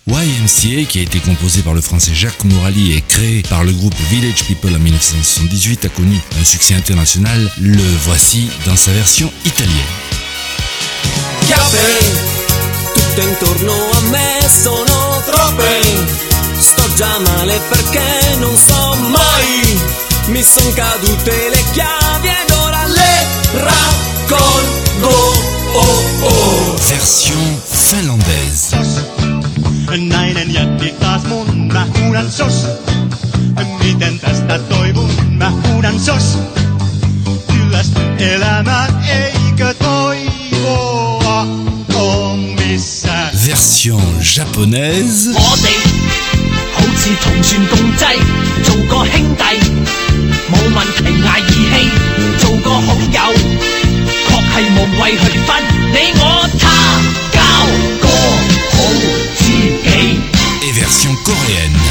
YMCA, qui a été composé par le français Jacques Morali et créé par le groupe Village People en 1978, a connu un succès international. Le voici dans sa version italienne. Chiappe, tutto intorno a me sono troppe. Sto già male perché non so mai. Mi son cadute le chiavi ed ora le raccolgo. Oh oh. Version finlandaise. Nainen jätti taas mun, mä huudan sos. Miten tästä toivun, mä huudan sos. Kyllästyn elämään, eikö toivoa on missään. Version japonaise. 我哋好似同船共濟，做個兄弟，冇問題捱義氣，做個好友，確係無謂去分你我他，交個好知己。 Et version coréenne.